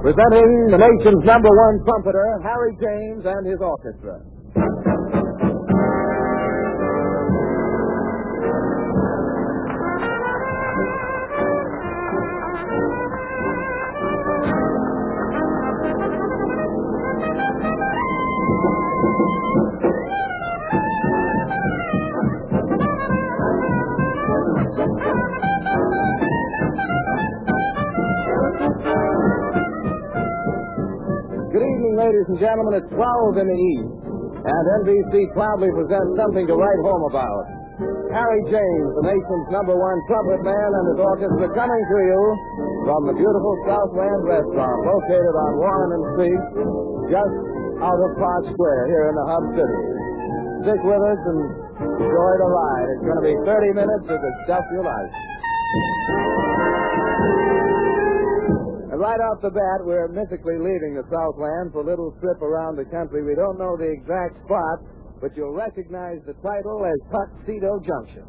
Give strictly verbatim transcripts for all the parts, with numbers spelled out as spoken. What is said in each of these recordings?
Presenting the nation's number one trumpeter, Harry James, and his orchestra. Ladies and gentlemen, it's twelve in the east, and N B C proudly presents something to write home about. Harry James, the nation's number one trumpet man, and his orchestra coming to you from the beautiful Southland Restaurant located on Warren Street, just out of Park Square here in the Hub City. Stick with us and enjoy the ride. It's going to be thirty minutes of the stuff you like. And right off the bat, we're mystically leaving the Southland for a little trip around the country. We don't know the exact spot, but you'll recognize the title as Tuxedo Junction.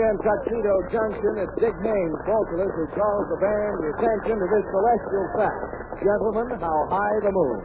here in Tuxedo Junction, it's Dick Main's vocalist who calls the band's attention to this celestial fact. Gentlemen, how high the moon.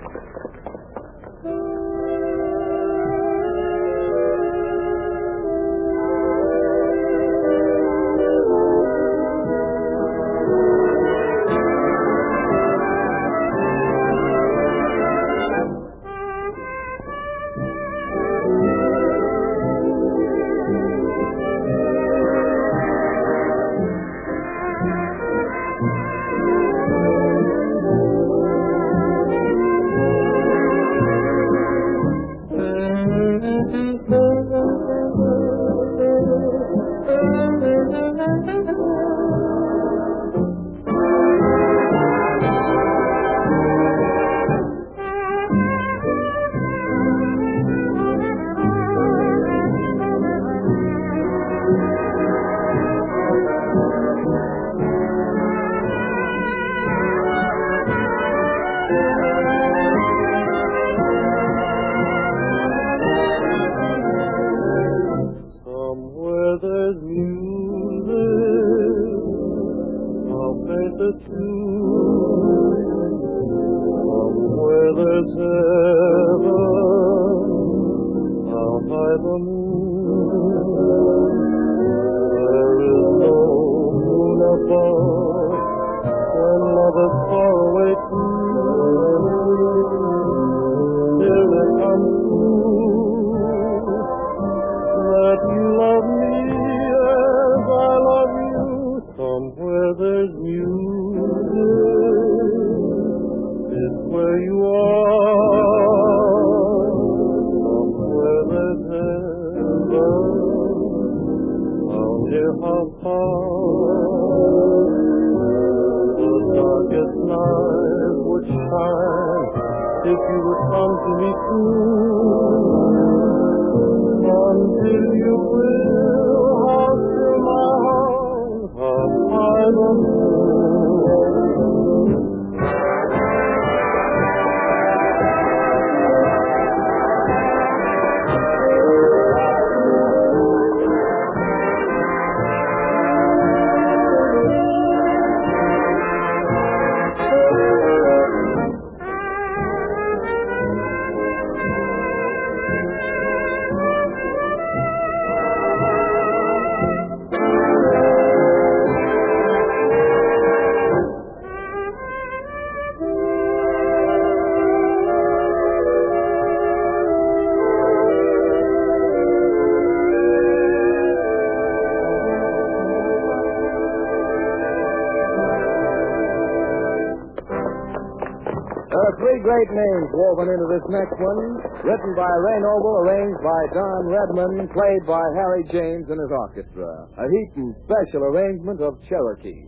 Three great names woven into this next one, written by Ray Noble, arranged by Don Redman, played by Harry James and his orchestra. A Heaton special arrangement of Cherokee.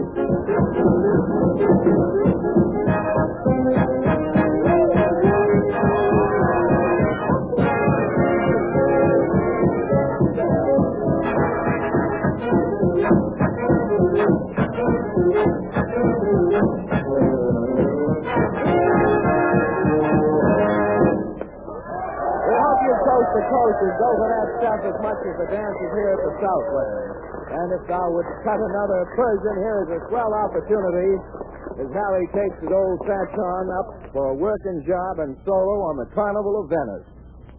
Coast to coast is over that stuff as much as the dances here at the Southland. And if thou would cut another Persian, here is a swell opportunity as Harry takes his old Saxon up for a working job and solo on the Carnival of Venice.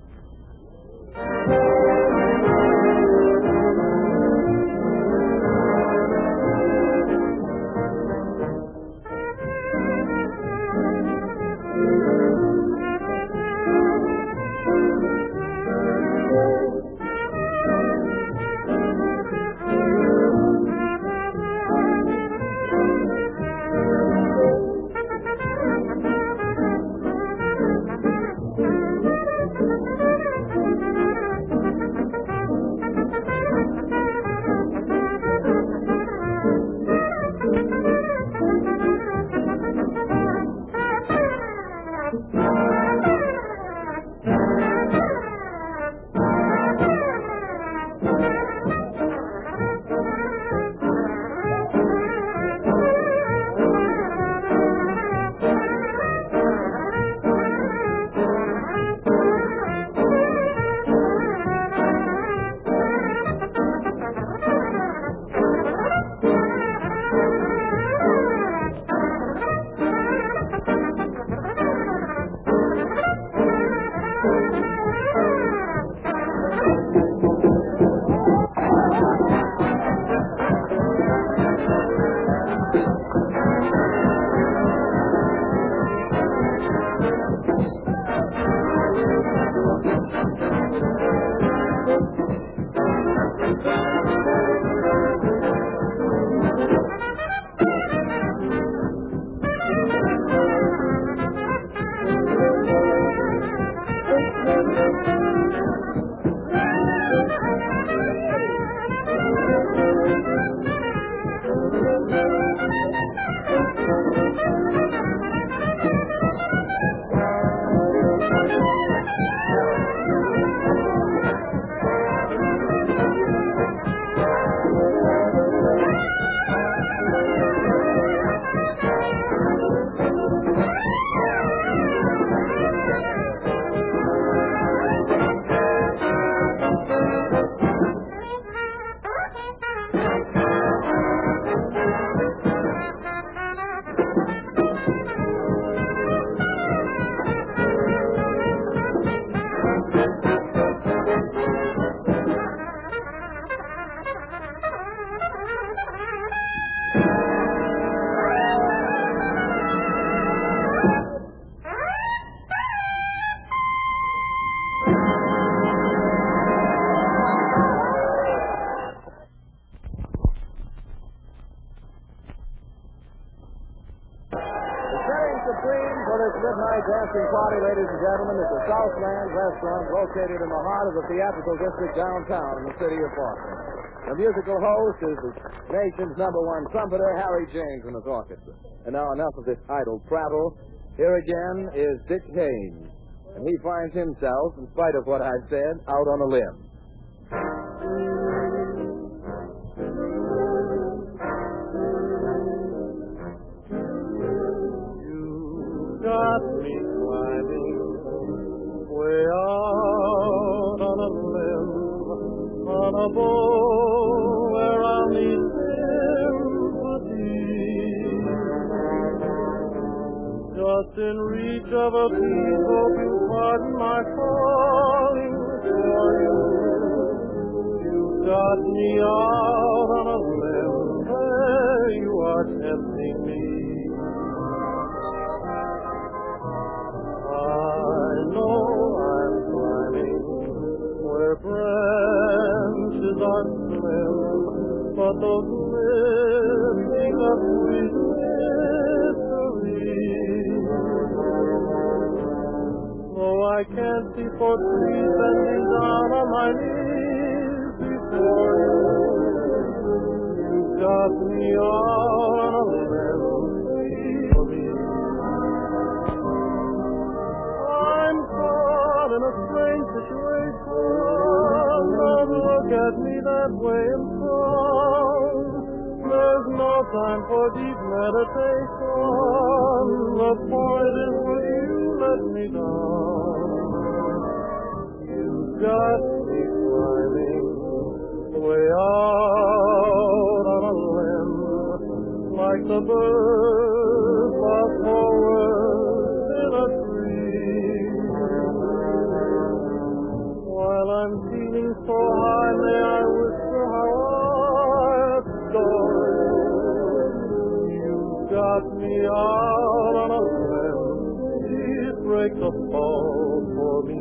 Supreme for this midnight dancing party, ladies and gentlemen, is the Southland Restaurant located in the heart of the theatrical district downtown in the city of Boston. The musical host is the nation's number one trumpeter, Harry James, and his orchestra. And now enough of this idle prattle. Here again is Dick Haynes, and he finds himself, in spite of what I've said, out on a limb. Got me climbing way out on a limb, on a bough where I'll need sympathy. Just in reach of a piece, hope you pardon my falling for you. You got me out on a limb, there you are tempting me. Branches are slim, but those lifting up with mystery. Though I can't see for trees bending down on my knees before you, you got me out for deep meditation. The point is, will you let me down? You got me climbing way out on a limb, like the bird fly forward in a tree. While I'm feeling so high, may I whisper how I adore you? You got me out on a limb, please break the fall for me.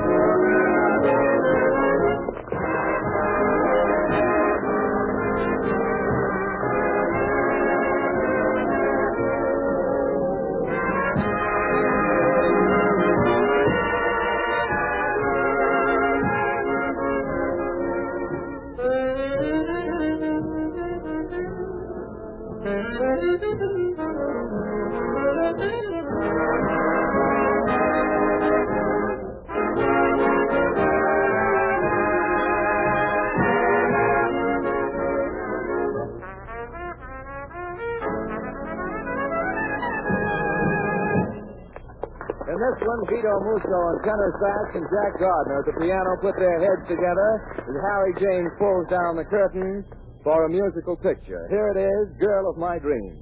In this one, Vito Musso on tenor sax and Jack Gardner at the piano put their heads together as Harry James pulls down the curtain for a musical picture. Here it is, Girl of My Dreams.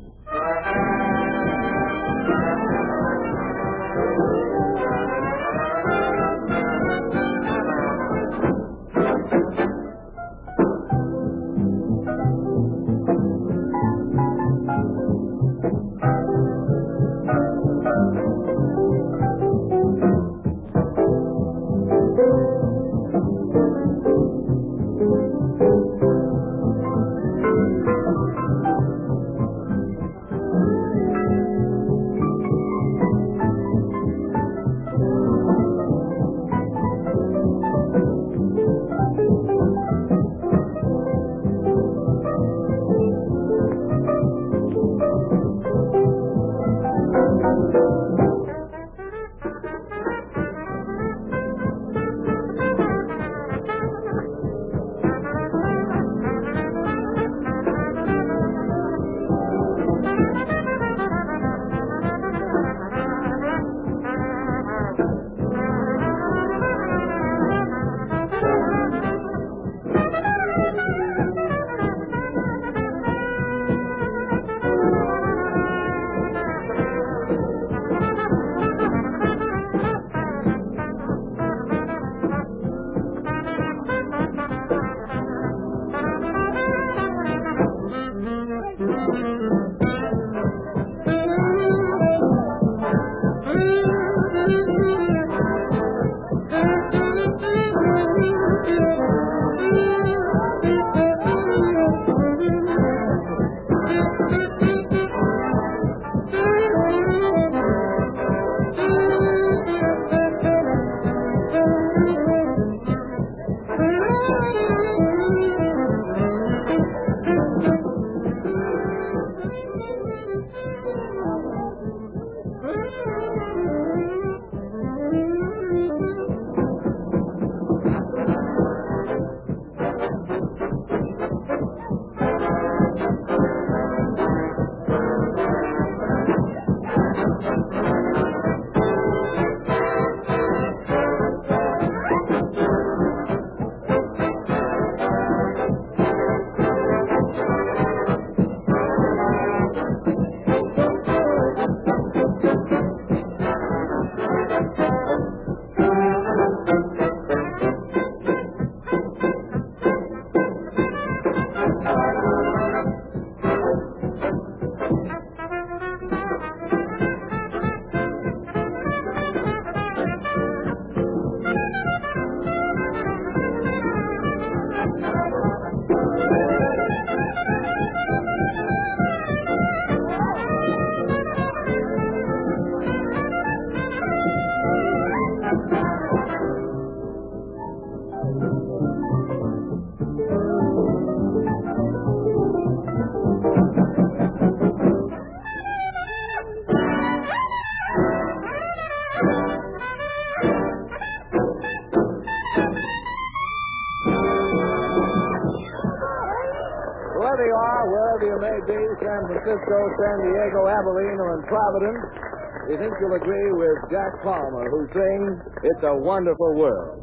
San Francisco, San Diego, Abilene, or in Providence, we think you'll agree with Jack Palmer, who sings It's a Wonderful World.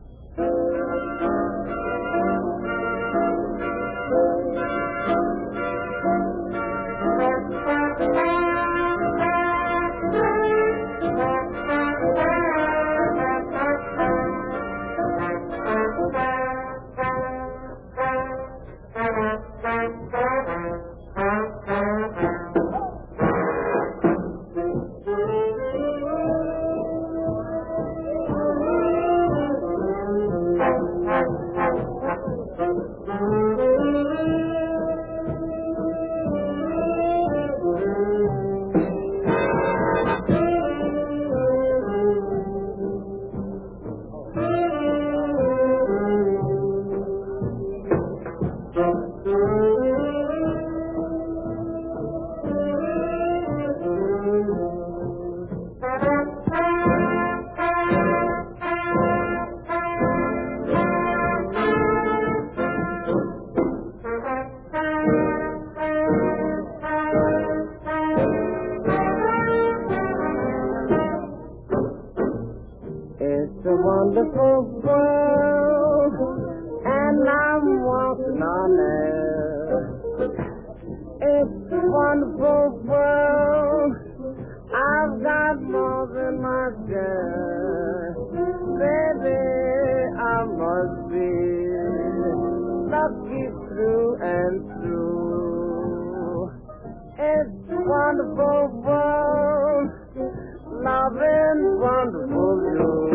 It's a wonderful world, and I'm walking on it. It's a wonderful world, I've got more than my share. Baby, I must be lucky through and through. It's a wonderful world, loving wonderful you.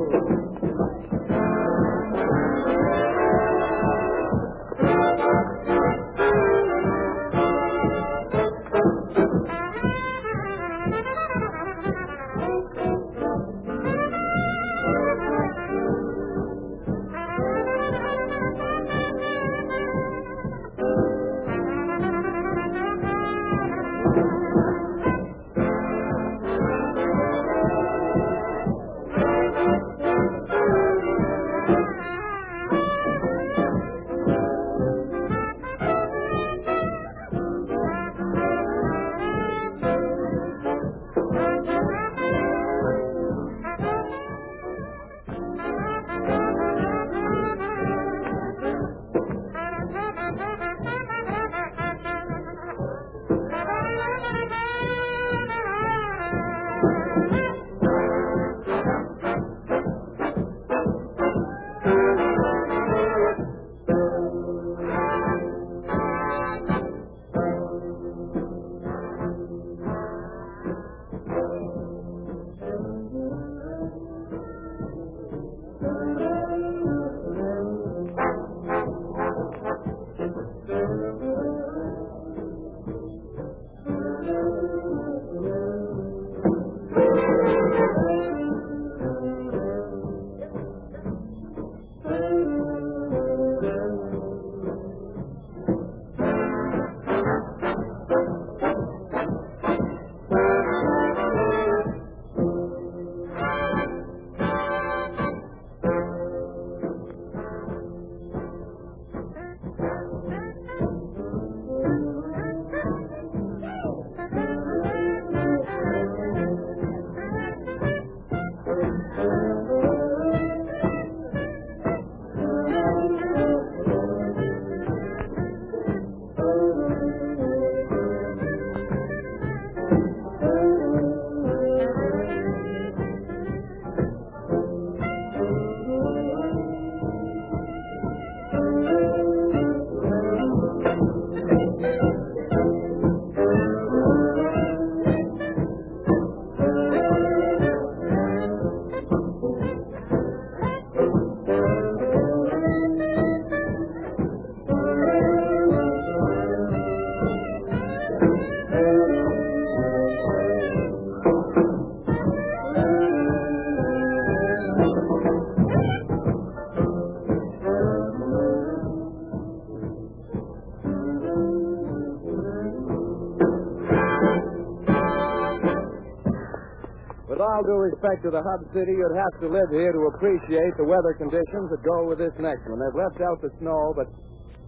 With all due respect to the hub city, you'd have to live here to appreciate the weather conditions that go with this next one. They've left out the snow, but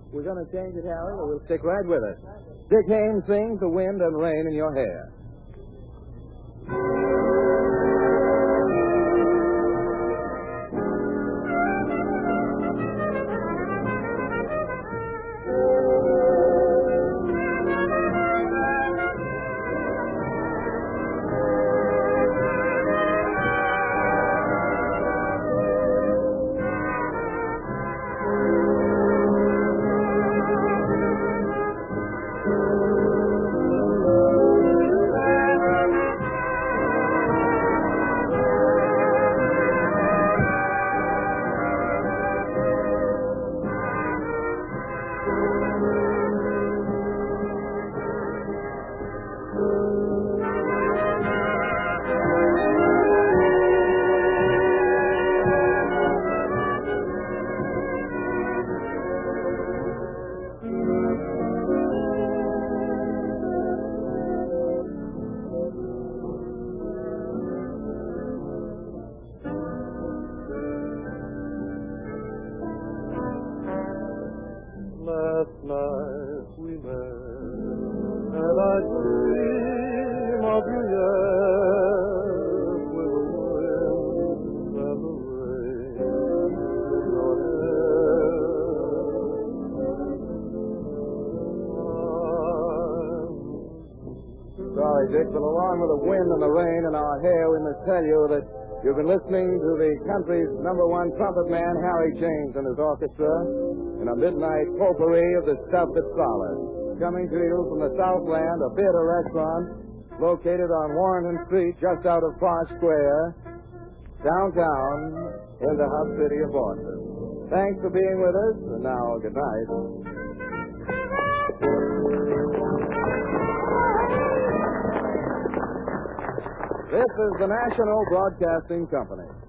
We're going to change it, Harry, or we'll stick right with it. Dick Haymes sings The Wind and Rain in Your Hair. Last night we met, and I dream of you yet, with the wind and the rain in your hair. Sorry, Dick, but along with the wind and the rain in our hair, we must tell you that you've been listening to the country's number one trumpet man, Harry James, and his orchestra, in a midnight potpourri of the stuff that's solid. Coming to you from the Southland, a theater restaurant located on Warrenton Street, just out of Park Square, downtown in the hub city of Boston. Thanks for being with us, and now good night. This is the National Broadcasting Company.